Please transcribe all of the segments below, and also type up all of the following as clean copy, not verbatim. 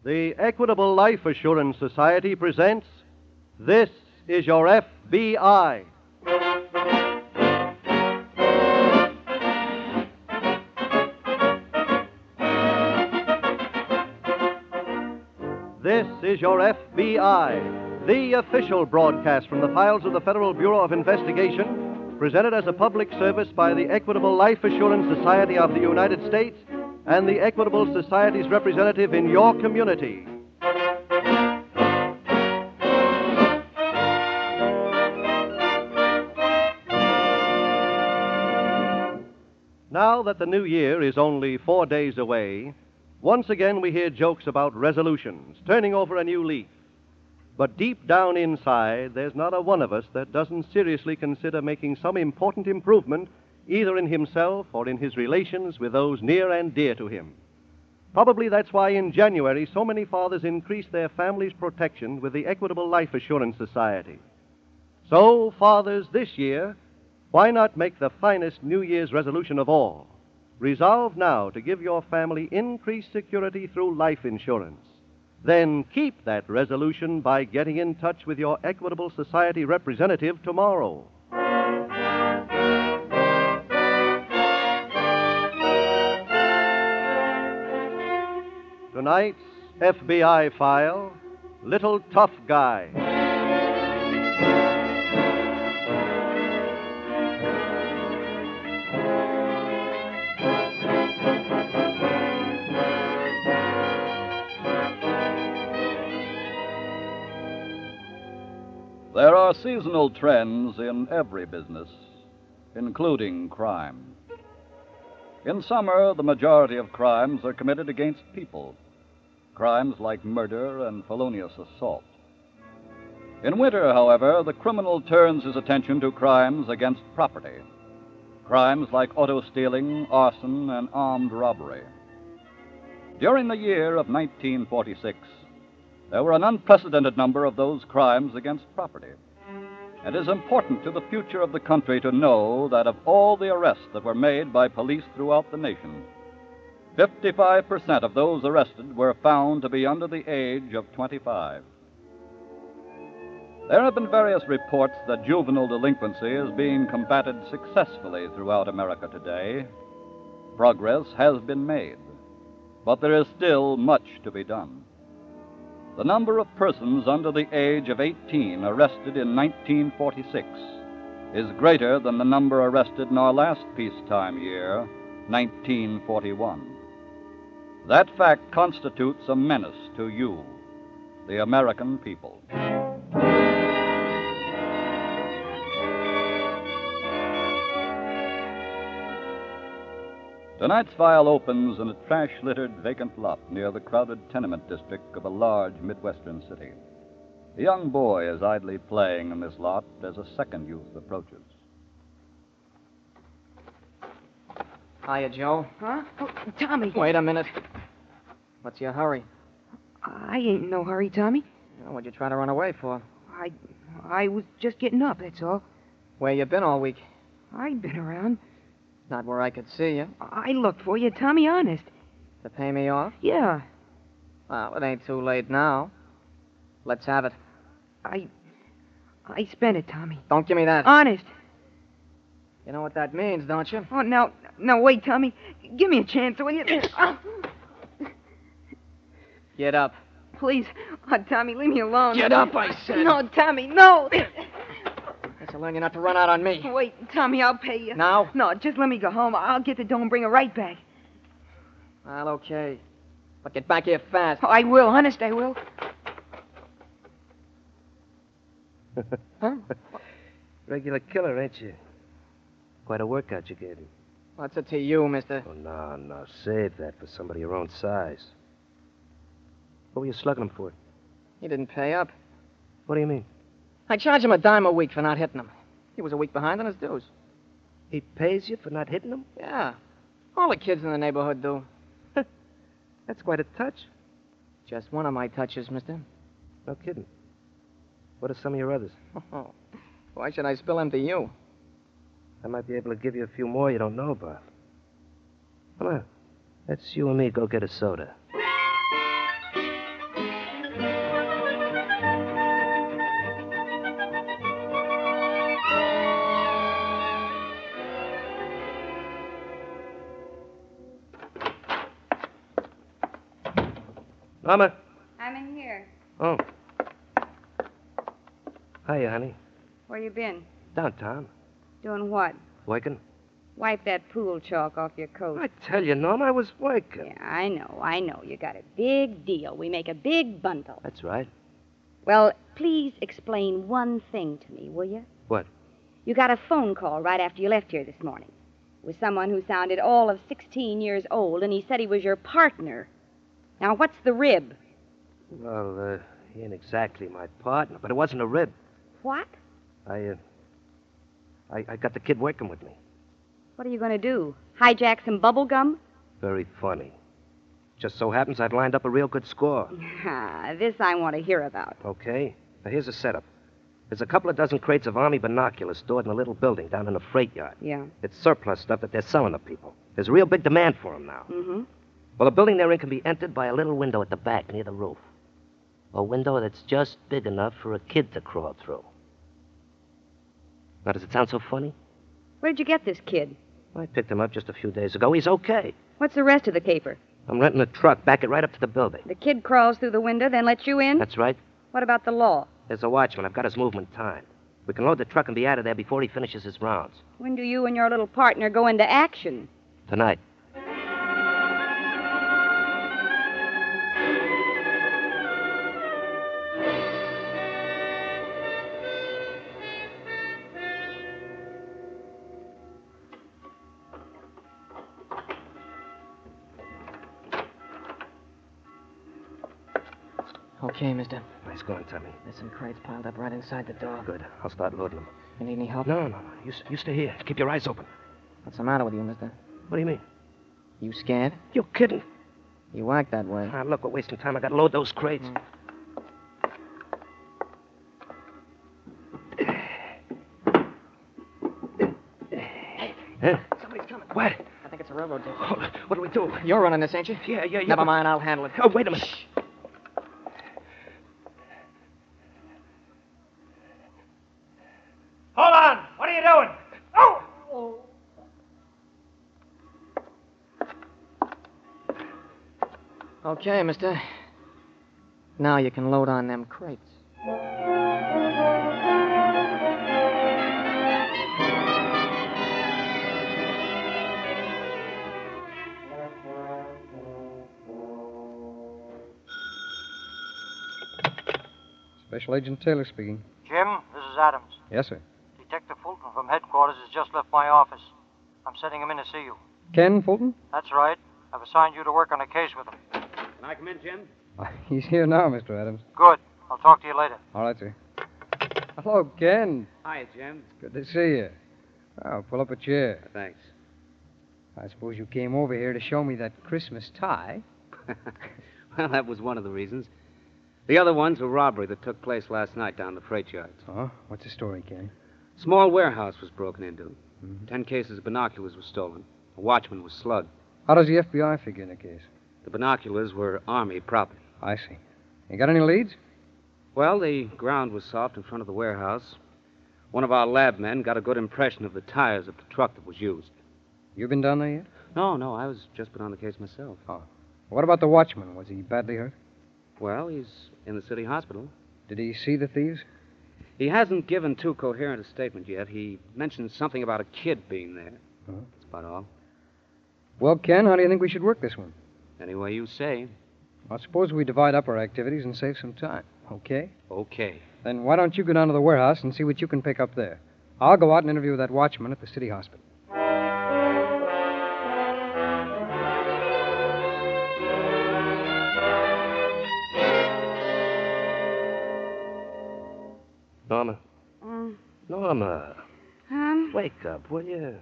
The Equitable Life Assurance Society presents This is Your FBI. This is Your FBI, the official broadcast from the files of the Federal Bureau of Investigation, presented as a public service by the Equitable Life Assurance Society of the United States and the Equitable Society's representative in your community. Now that the new year is only 4 days away, once again we hear jokes about resolutions, turning over a new leaf. But deep down inside, there's not a one of us that doesn't seriously consider making some important improvement either in himself or in his relations with those near and dear to him. Probably that's why in January so many fathers increased their family's protection with the Equitable Life Assurance Society. So, fathers, this year, why not make the finest New Year's resolution of all? Resolve now to give your family increased security through life insurance. Then keep that resolution by getting in touch with your Equitable Society representative tomorrow. Tonight's FBI file, Little Tough Guy. There are seasonal trends in every business, including crime. In summer, the majority of crimes are committed against people, crimes like murder and felonious assault. In winter, however, the criminal turns his attention to crimes against property, crimes like auto stealing, arson, and armed robbery. During the year of 1946, there were an unprecedented number of those crimes against property. It is important to the future of the country to know that of all the arrests that were made by police throughout the nation, 55% of those arrested were found to be under the age of 25. There have been various reports that juvenile delinquency is being combated successfully throughout America today. Progress has been made, but there is still much to be done. The number of persons under the age of 18 arrested in 1946 is greater than the number arrested in our last peacetime year, 1941. That fact constitutes a menace to you, the American people. Tonight's file opens in a trash-littered vacant lot near the crowded tenement district of a large Midwestern city. A young boy is idly playing in this lot as a second youth approaches. Hiya, Joe. Huh? Oh, Tommy. Wait a minute. What's your hurry? I ain't in no hurry, Tommy. What'd you try to run away for? I was just getting up, that's all. Where you been all week? I've been around. Not where I could see you. I looked for you, Tommy, honest. To pay me off? Yeah. Well, it ain't too late now. Let's have it. I spent it, Tommy. Don't give me that. Honest. You know what that means, don't you? Oh, now, wait, Tommy. Give me a chance, will you? Oh, Get up. please. Oh, Tommy, leave me alone. Get up, I said. No, Tommy, no. Guess I'll learn you not to run out on me. Wait, Tommy, I'll pay you. Now? No, just let me go home. I'll get the dough and bring it right back. Well, okay. But get back here fast. Oh, I will, honest, I will. Huh? Regular killer, ain't you? Quite a workout you gave him. What's it to you, mister? Oh, no. Save that for somebody your own size. What were you slugging him for? He didn't pay up. What do you mean? I charge him $10 a week for not hitting him. He was a week behind on his dues. He pays you for not hitting him? Yeah. All the kids in the neighborhood do. That's quite a touch. Just one of my touches, mister. No kidding. What are some of your others? Oh, why should I spill them to you? I might be able to give you a few more you don't know about. Come on. Let's you and me go get a soda. Norma? I'm in here. Oh. Hiya, honey. Where you been? Downtown. Doing what? Working? Wipe that pool chalk off your coat. I tell you, Norma, I was working. Yeah, I know. You got a big deal. We make a big bundle. That's right. Well, please explain one thing to me, will you? What? You got a phone call right after you left here this morning. It was someone who sounded all of 16 years old, and he said he was your partner. Now, what's the rib? Well, he ain't exactly my partner, but it wasn't a rib. What? I got the kid working with me. What are you going to do? Hijack some bubble gum? Very funny. Just so happens I've lined up a real good score. This I want to hear about. Okay. Now, here's the setup. There's a couple of dozen crates of Army binoculars stored in a little building down in a freight yard. Yeah. It's surplus stuff that they're selling to people. There's a real big demand for them now. Mm-hmm. Well, the building they're in can be entered by a little window at the back near the roof. A window that's just big enough for a kid to crawl through. Now, does it sound so funny? Where'd you get this kid? I picked him up just a few days ago. He's okay. What's the rest of the caper? I'm renting a truck, back it right up to the building. The kid crawls through the window, then lets you in? That's right. What about the law? There's a watchman. I've got his movement timed. We can load the truck and be out of there before he finishes his rounds. When do you and your little partner go into action? Tonight. Okay, mister. Nice going, Tommy. There's some crates piled up right inside the door. Good. I'll start loading them. You need any help? No. You stay here. Keep your eyes open. What's the matter with you, mister? What do you mean? You scared? You're kidding. You act that way. Ah, look, we're wasting time. I gotta load those crates. Huh? Somebody's coming. What? I think it's a railroad ticket. Oh, what do we do? You're running this, ain't you? Yeah. Never mind, I'll handle it. Oh, wait a minute. Shh. Hold on. What are you doing? Oh! Okay, mister. Now you can load on them crates. Special Agent Taylor speaking. Jim, this is Adams. Yes, sir. Detective Fulton from headquarters has just left my office. I'm sending him in to see you. Ken Fulton? That's right. I've assigned you to work on a case with him. Can I come in, Jim? He's here now, Mr. Adams. Good. I'll talk to you later. All right, sir. Hello, Ken. Hi, Jim. Good to see you. Oh, pull up a chair. Thanks. I suppose you came over here to show me that Christmas tie. Well, that was one of the reasons. The other one's a robbery that took place last night down the freight yards. Oh, what's the story, Ken? Small warehouse was broken into. Mhm. 10 cases of binoculars were stolen. A watchman was slugged. How does the FBI figure in the case? The binoculars were Army property. I see. You got any leads? Well, the ground was soft in front of the warehouse. One of our lab men got a good impression of the tires of the truck that was used. You been down there yet? No, I was just been on the case myself. Oh. What about the watchman? Was he badly hurt? Well, he's in the city hospital. Did he see the thieves? He hasn't given too coherent a statement yet. He mentioned something about a kid being there. Oh. That's about all. Well, Ken, how do you think we should work this one? Any way you say. Well, suppose we divide up our activities and save some time, okay? Okay. Then why don't you go down to the warehouse and see what you can pick up there? I'll go out and interview that watchman at the city hospital. Norma. Norma. Huh? Wake up, will you?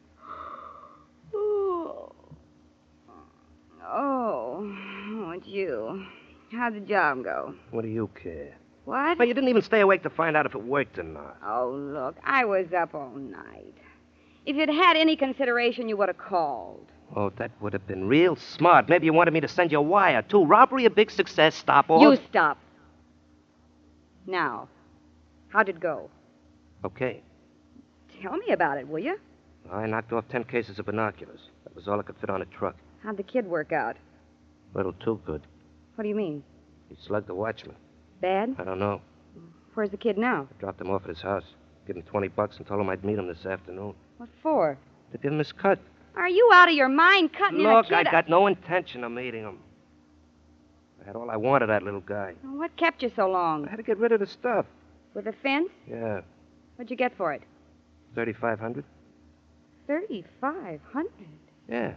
Oh, it's you. How'd the job go? What do you care? What? Well, you didn't even stay awake to find out if it worked or not. Oh, look, I was up all night. If you'd had any consideration, you would have called. Oh, that would have been real smart. Maybe you wanted me to send you a wire, too. Robbery, a big success. Stop all. You stop. Now, how'd it go? Okay. Tell me about it, will you? I knocked off 10 cases of binoculars. That was all I could fit on a truck. How'd the kid work out? Little too good. What do you mean? He slugged the watchman. Bad? I don't know. Where's the kid now? I dropped him off at his house. Give him $20 and told him I'd meet him this afternoon. What for? To give him his cut. Are you out of your mind cutting in a Look, kid? I got no intention of meeting him. I had all I wanted, that little guy. What kept you so long? I had to get rid of the stuff. With a fence? Yeah. What'd you get for it? $3,500? 3,500. Yeah.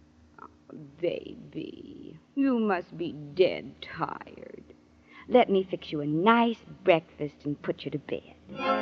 Baby, you must be dead tired. Let me fix you a nice breakfast and put you to bed.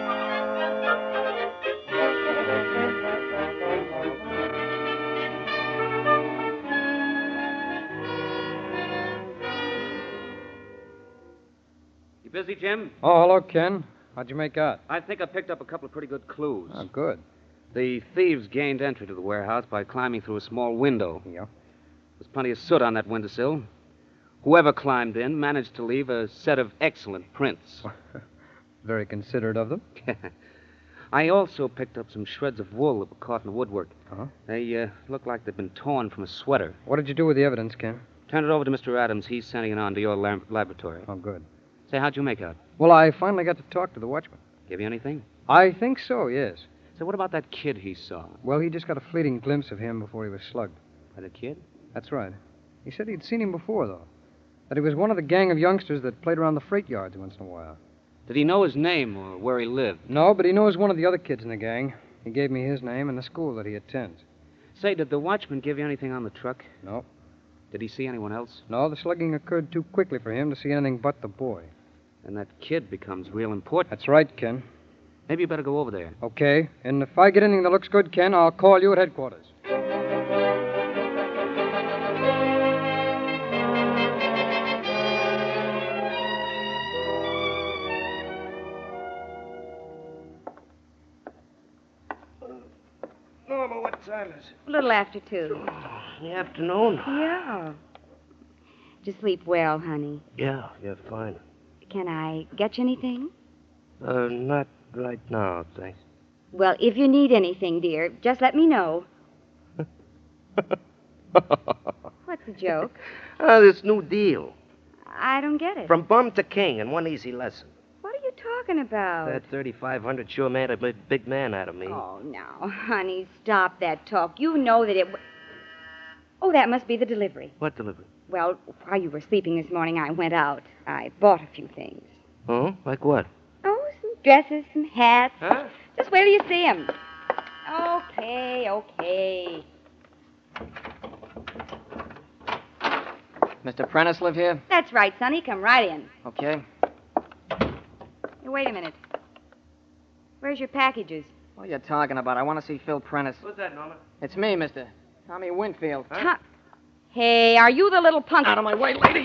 You busy, Jim? Oh, hello, Ken. How'd you make out? I think I picked up a couple of pretty good clues. Oh, good. The thieves gained entry to the warehouse by climbing through a small window. Yeah. There's plenty of soot on that windowsill. Whoever climbed in managed to leave a set of excellent prints. Very considerate of them. I also picked up some shreds of wool that were caught in the woodwork. Uh-huh. They look like they've been torn from a sweater. What did you do with the evidence, Ken? Turn it over to Mr. Adams. He's sending it on to your laboratory. Oh, good. Say, how'd you make out? Well, I finally got to talk to the watchman. Give you anything? I think so, yes. So what about that kid he saw? Well, he just got a fleeting glimpse of him before he was slugged. By the kid? That's right. He said he'd seen him before, though. That he was one of the gang of youngsters that played around the freight yards once in a while. Did he know his name or where he lived? No, but he knows one of the other kids in the gang. He gave me his name and the school that he attends. Say, did the watchman give you anything on the truck? No. Did he see anyone else? No, the slugging occurred too quickly for him to see anything but the boy. And that kid becomes real important. That's right, Ken. Maybe you better go over there. Okay, and if I get anything that looks good, Ken, I'll call you at headquarters. Norma, what time is it? A little after 2. In the afternoon? Yeah. Did you sleep well, honey? Yeah, fine. Can I get you anything? Not right now, thanks. Well, if you need anything, dear, just let me know. What's the joke? This new deal. I don't get it. From bum to king in one easy lesson. What are you talking about? That 3,500 sure made a big man out of me. Oh, now, honey, stop that talk. You know that it... Oh, that must be the delivery. What delivery? Well, while you were sleeping this morning, I went out. I bought a few things. Oh, like what? Oh, some dresses, some hats. Huh? Just wait till you see them. Okay. Mr. Prentice live here? That's right, Sonny. Come right in. Okay. Hey, wait a minute. Where's your packages? What are you talking about? I want to see Phil Prentice. What's that, Norma? It's me, Mr. Tommy Winfield. Huh? Hey, are you the little punk? Out of my way, lady!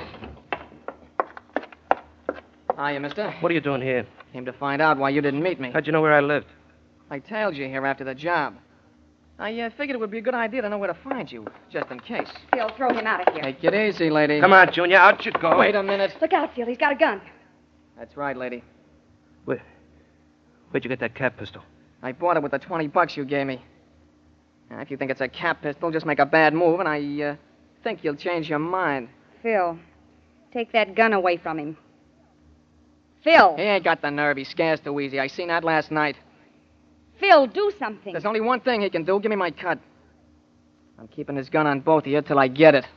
Hiya, mister. What are you doing here? Came to find out why you didn't meet me. How'd you know where I lived? I tailed you here after the job. I figured it would be a good idea to know where to find you, just in case. Phil, throw him out of here. Take it easy, lady. Come on, Junior, out you go. Wait a minute. Look out, Phil. He's got a gun. That's right, lady. Where'd you get that cap pistol? I bought it with the $20 you gave me. Now, if you think it's a cap pistol, just make a bad move, and I think you'll change your mind. Phil, take that gun away from him. Phil! He ain't got the nerve. He scares too easy. I seen that last night. Phil, do something. There's only one thing he can do. Give me my cut. I'm keeping his gun on both of you till I get it.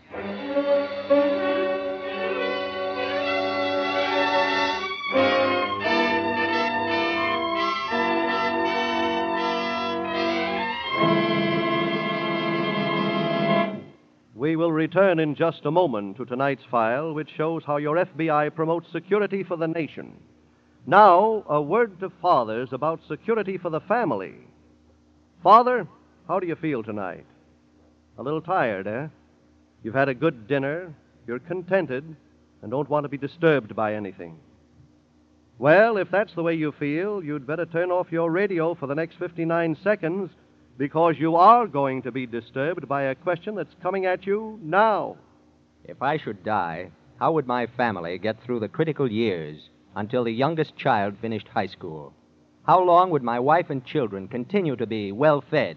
We will return in just a moment to tonight's file, which shows how your FBI promotes security for the nation. Now, a word to fathers about security for the family. Father, how do you feel tonight? A little tired, eh? You've had a good dinner, you're contented, and don't want to be disturbed by anything. Well, if that's the way you feel, you'd better turn off your radio for the next 59 seconds, because you are going to be disturbed by a question that's coming at you now. If I should die, how would my family get through the critical years until the youngest child finished high school? How long would my wife and children continue to be well-fed,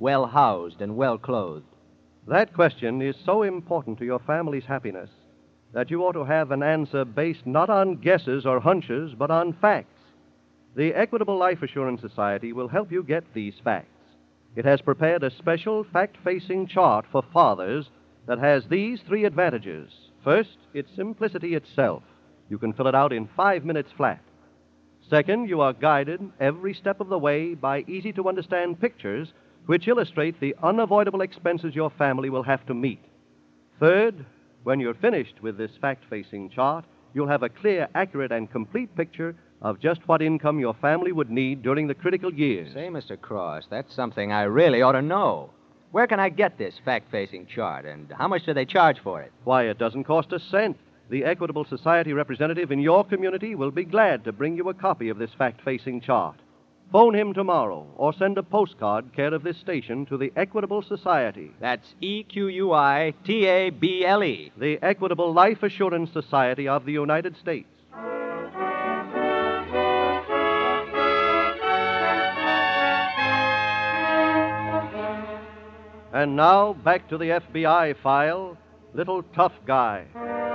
well-housed, and well-clothed? That question is so important to your family's happiness that you ought to have an answer based not on guesses or hunches, but on facts. The Equitable Life Assurance Society will help you get these facts. It has prepared a special fact-facing chart for fathers that has these three advantages. First, its simplicity itself. You can fill it out in 5 minutes flat. Second, you are guided every step of the way by easy-to-understand pictures which illustrate the unavoidable expenses your family will have to meet. Third, when you're finished with this fact-facing chart, you'll have a clear, accurate, and complete picture of just what income your family would need during the critical years. Say, Mr. Cross, that's something I really ought to know. Where can I get this fact-facing chart, and how much do they charge for it? Why, it doesn't cost a cent. The Equitable Society representative in your community will be glad to bring you a copy of this fact-facing chart. Phone him tomorrow or send a postcard care of this station to the Equitable Society. That's EQUITABLE. The Equitable Life Assurance Society of the United States. And now, back to the FBI file, Little Tough Guy.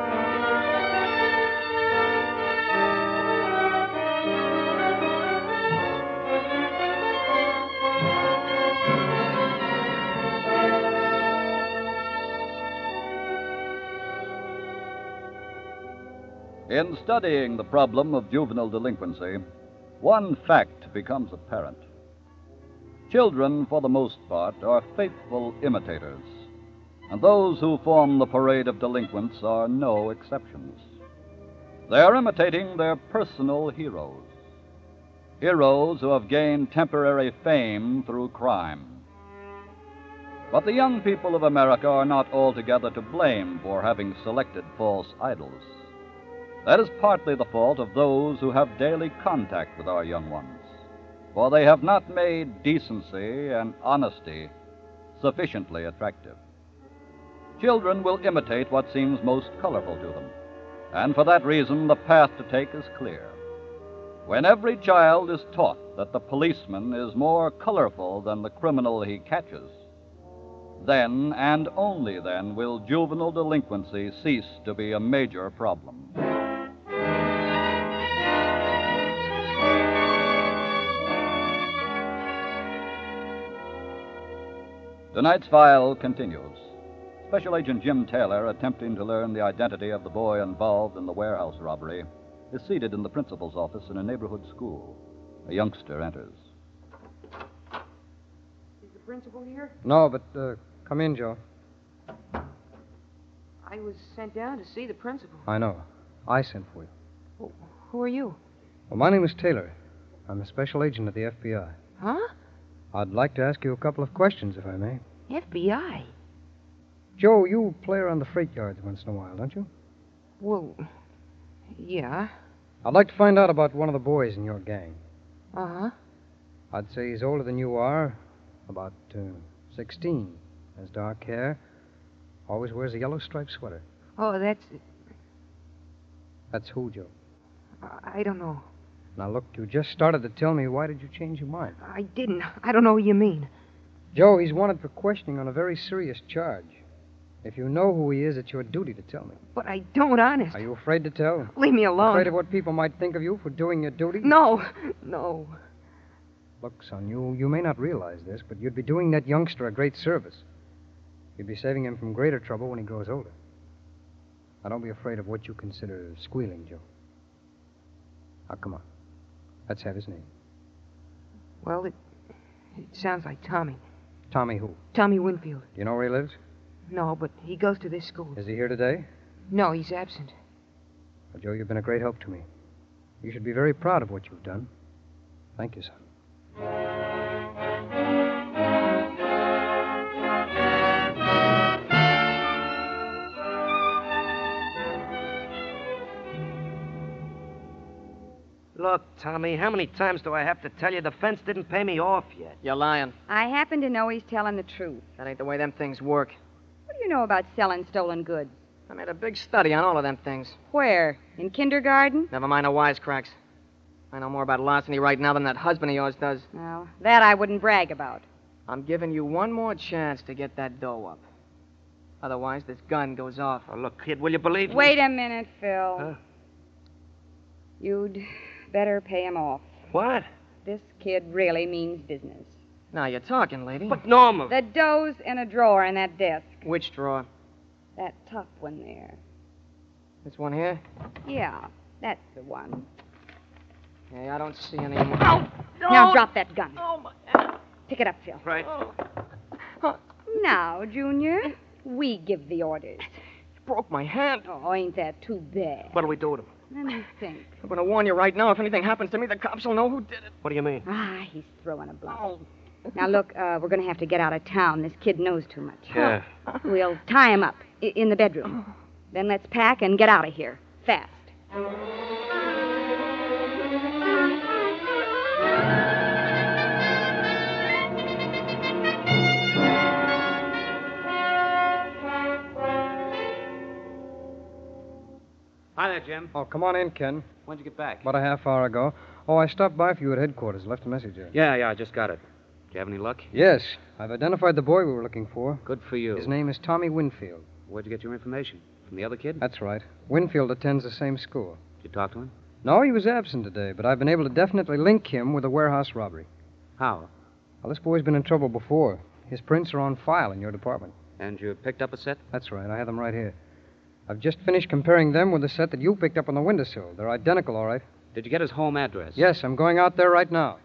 In studying the problem of juvenile delinquency, one fact becomes apparent. Children, for the most part, are faithful imitators, and those who form the parade of delinquents are no exceptions. They are imitating their personal heroes, heroes who have gained temporary fame through crime. But the young people of America are not altogether to blame for having selected false idols. That is partly the fault of those who have daily contact with our young ones, for they have not made decency and honesty sufficiently attractive. Children will imitate what seems most colorful to them, and for that reason the path to take is clear. When every child is taught that the policeman is more colorful than the criminal he catches, then and only then will juvenile delinquency cease to be a major problem. Tonight's file continues. Special Agent Jim Taylor, attempting to learn the identity of the boy involved in the warehouse robbery, is seated in the principal's office in a neighborhood school. A youngster enters. Is the principal here? No, but come in, Joe. I was sent down to see the principal. I know. I sent for you. Oh, who are you? Well, my name is Taylor. I'm a special agent of the FBI. Huh? I'd like to ask you a couple of questions, if I may. FBI? Joe, you play around the freight yards once in a while, don't you? Well, yeah. I'd like to find out about one of the boys in your gang. Uh-huh. I'd say he's older than you are, about 16. Has dark hair. Always wears a yellow striped sweater. Oh, that's... That's who, Joe? I don't know. Now, look, you just started to tell me. Why did you change your mind? I didn't. I don't know what you mean. Joe, he's wanted for questioning on a very serious charge. If you know who he is, it's your duty to tell me. But I don't, honest. Are you afraid to tell? Leave me alone. Afraid of what people might think of you for doing your duty? No. Look, son, you may not realize this, but you'd be doing that youngster a great service. You'd be saving him from greater trouble when he grows older. Now, don't be afraid of what you consider squealing, Joe. Now, come on. Let's have his name. Well, it sounds like Tommy. Tommy who? Tommy Winfield. Do you know where he lives? No, but he goes to this school. Is he here today? No, he's absent. Well, Joe, you've been a great help to me. You should be very proud of what you've done. Thank you, son. Look, Tommy, how many times do I have to tell you the fence didn't pay me off yet? You're lying. I happen to know he's telling the truth. That ain't the way them things work. What do you know about selling stolen goods? I made a big study on all of them things. Where? In kindergarten? Never mind the wisecracks. I know more about larceny right now than that husband of yours does. Well, that I wouldn't brag about. I'm giving you one more chance to get that dough up. Otherwise, this gun goes off. Oh, look, kid, will you believe me? Wait a minute, Phil. Huh? You'd better pay him off. What? This kid really means business. Now you're talking, lady. But, Norma. The dough's in a drawer in that desk. Which drawer? That top one there. This one here? Yeah, that's the one. Hey, I don't see any more. Oh! Now drop that gun. Oh, my hand. Pick it up, Phil. Right. Now, Junior, we give the orders. You broke my hand. Oh, ain't that too bad? What'll we do with him? Let me think. I'm going to warn you right now. If anything happens to me, the cops will know who did it. What do you mean? Ah, he's throwing a bluff. Oh. Now, look, we're going to have to get out of town. This kid knows too much. Yeah. We'll tie him up in the bedroom. Then let's pack and get out of here. Fast. Hi there, Jim. Oh, come on in, Ken. When'd you get back? About a half hour ago. Oh, I stopped by for you at headquarters. Left a message there. Yeah, I just got it. Do you have any luck? Yes. I've identified the boy we were looking for. Good for you. His name is Tommy Winfield. Where'd you get your information? From the other kid? That's right. Winfield attends the same school. Did you talk to him? No, he was absent today, but I've been able to definitely link him with a warehouse robbery. How? Well, this boy's been in trouble before. His prints are on file in your department. And you picked up a set? That's right. I have them right here. I've just finished comparing them with the set that you picked up on the windowsill. They're identical, all right. Did you get his home address? Yes, I'm going out there right now.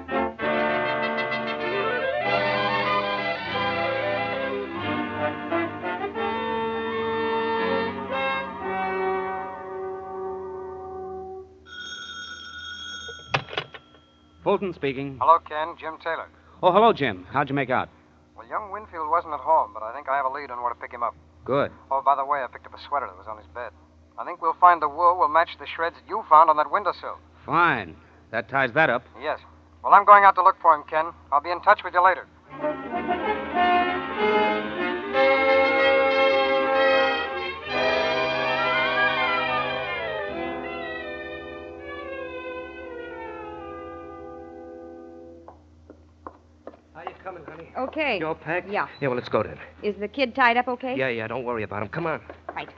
Fulton speaking. Hello, Ken. Jim Taylor. Oh, hello, Jim. How'd you make out? Well, young Winfield wasn't at home, but I think I have a lead on where to pick him up. Good. Oh, by the way, I picked up a sweater that was on his bed. I think we'll find the wool will match the shreds that you found on that windowsill. Fine. That ties that up. Yes. Well, I'm going out to look for him, Ken. I'll be in touch with you later. How you coming, honey? Okay. You all packed? Yeah. Yeah, well, let's go then. Is the kid tied up okay? Yeah, don't worry about him. Come on. Right.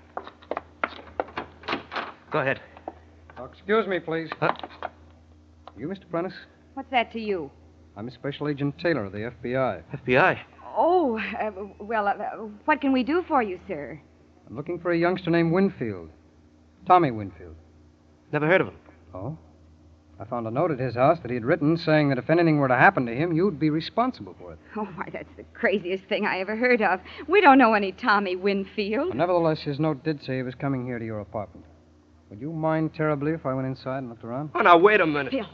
Go ahead. Oh, excuse me, please. Huh? You, Mr. Prentice? What's that to you? I'm Special Agent Taylor of the FBI. FBI? Oh, what can we do for you, sir? I'm looking for a youngster named Winfield. Tommy Winfield. Never heard of him. Oh? I found a note at his house that he'd written saying that if anything were to happen to him, you'd be responsible for it. Oh, why, that's the craziest thing I ever heard of. We don't know any Tommy Winfield. But nevertheless, his note did say he was coming here to your apartment. Would you mind terribly if I went inside and looked around? Oh, now, wait a minute. Phil,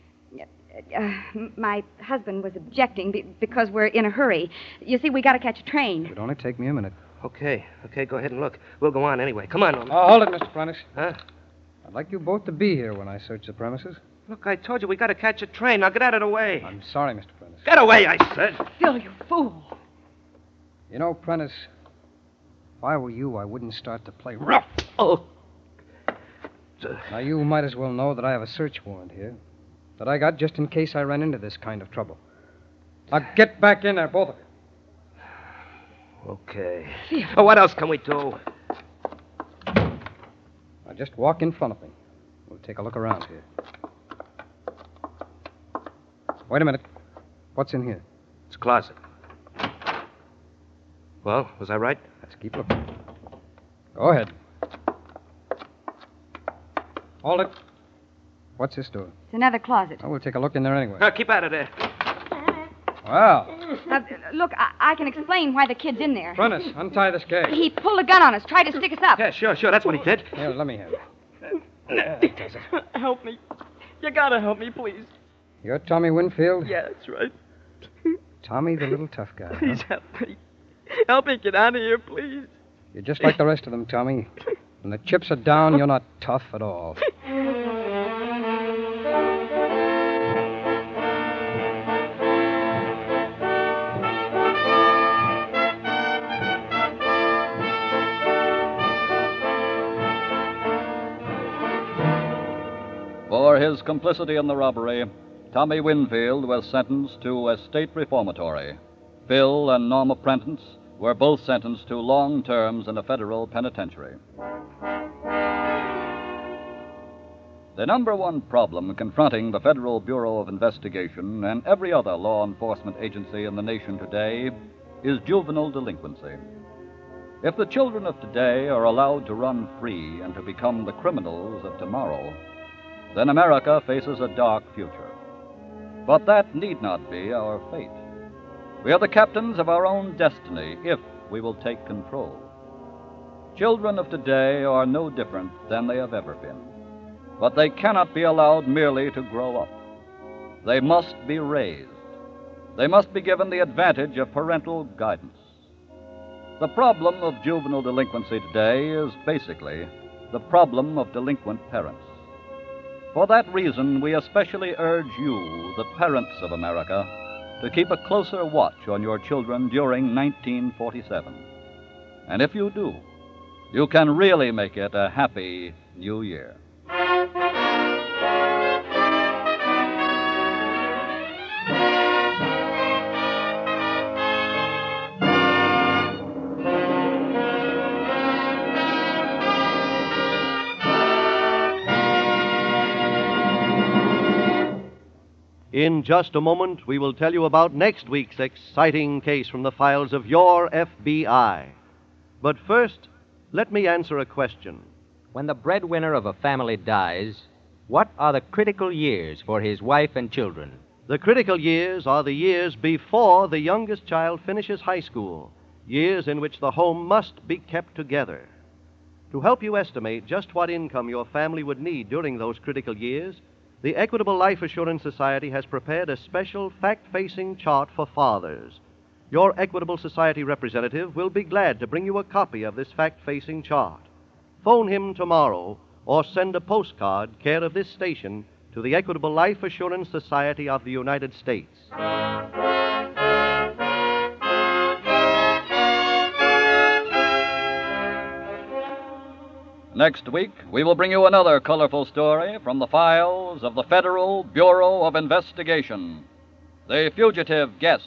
my husband was objecting because we're in a hurry. You see, we got to catch a train. It would only take me a minute. Okay, go ahead and look. We'll go on anyway. Come on, Norman. Oh, hold it, Mr. Prentice. Huh? I'd like you both to be here when I search the premises. Look, I told you we got to catch a train. Now get out of the way. I'm sorry, Mr. Prentice. Get away, I said. Phil, you fool. You know, Prentice, if I were you, I wouldn't start to play rough. Oh. Now, you might as well know that I have a search warrant here that I got just in case I ran into this kind of trouble. Now, get back in there, both of you. Okay. Oh, what else can we do? Now, just walk in front of me. We'll take a look around here. Wait a minute. What's in here? It's a closet. Well, was I right? Let's keep looking. Go ahead. Hold it. What's this door? It's another closet. Oh, we'll take a look in there anyway. Now, keep out of there. Well, Look, I can explain why the kid's in there. Prentice, untie this gate. He pulled a gun on us, tried to stick us up. Yeah, sure. That's what he did. Here, let me have it. Help me. You gotta help me, please. You're Tommy Winfield? Yeah, that's right. Tommy, the little tough guy. Please Huh? help me. Help me get out of here, please. You're just like the rest of them, Tommy. When the chips are down, you're not tough at all. For his complicity in the robbery, Tommy Winfield was sentenced to a state reformatory. Phil and Norma Prentice were both sentenced to long terms in a federal penitentiary. The number one problem confronting the Federal Bureau of Investigation and every other law enforcement agency in the nation today is juvenile delinquency. If the children of today are allowed to run free and to become the criminals of tomorrow, then America faces a dark future. But that need not be our fate. We are the captains of our own destiny if we will take control. Children of today are no different than they have ever been, but they cannot be allowed merely to grow up. They must be raised. They must be given the advantage of parental guidance. The problem of juvenile delinquency today is basically the problem of delinquent parents. For that reason, we especially urge you, the parents of America, to keep a closer watch on your children during 1947. And if you do, you can really make it a happy new year. In just a moment, we will tell you about next week's exciting case from the files of your FBI. But first, let me answer a question. When the breadwinner of a family dies, what are the critical years for his wife and children? The critical years are the years before the youngest child finishes high school, years in which the home must be kept together. To help you estimate just what income your family would need during those critical years, the Equitable Life Assurance Society has prepared a special fact-facing chart for fathers. Your Equitable Society representative will be glad to bring you a copy of this fact-facing chart. Phone him tomorrow or send a postcard, care of this station, to the Equitable Life Assurance Society of the United States. Next week, we will bring you another colorful story from the files of the Federal Bureau of Investigation, The Fugitive Guest.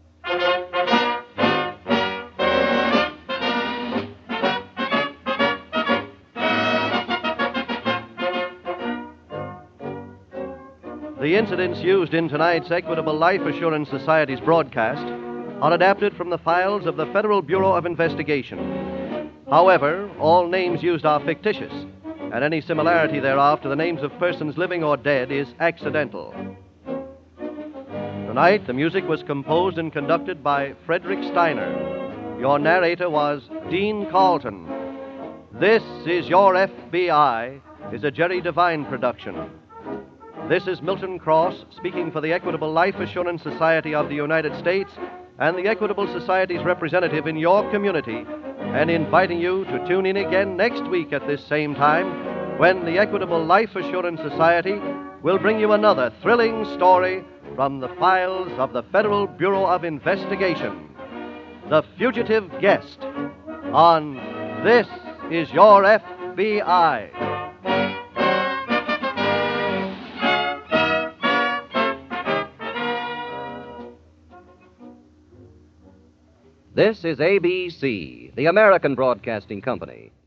The incidents used in tonight's Equitable Life Assurance Society's broadcast are adapted from the files of the Federal Bureau of Investigation. However, all names used are fictitious, and any similarity thereof to the names of persons living or dead is accidental. Tonight, the music was composed and conducted by Frederick Steiner. Your narrator was Dean Carlton. This is Your FBI is a Jerry Devine production. This is Milton Cross speaking for the Equitable Life Assurance Society of the United States and the Equitable Society's representative in your community, and inviting you to tune in again next week at this same time when the Equitable Life Assurance Society will bring you another thrilling story from the files of the Federal Bureau of Investigation, The Fugitive Guest, on This is Your FBI. This is ABC, the American Broadcasting Company.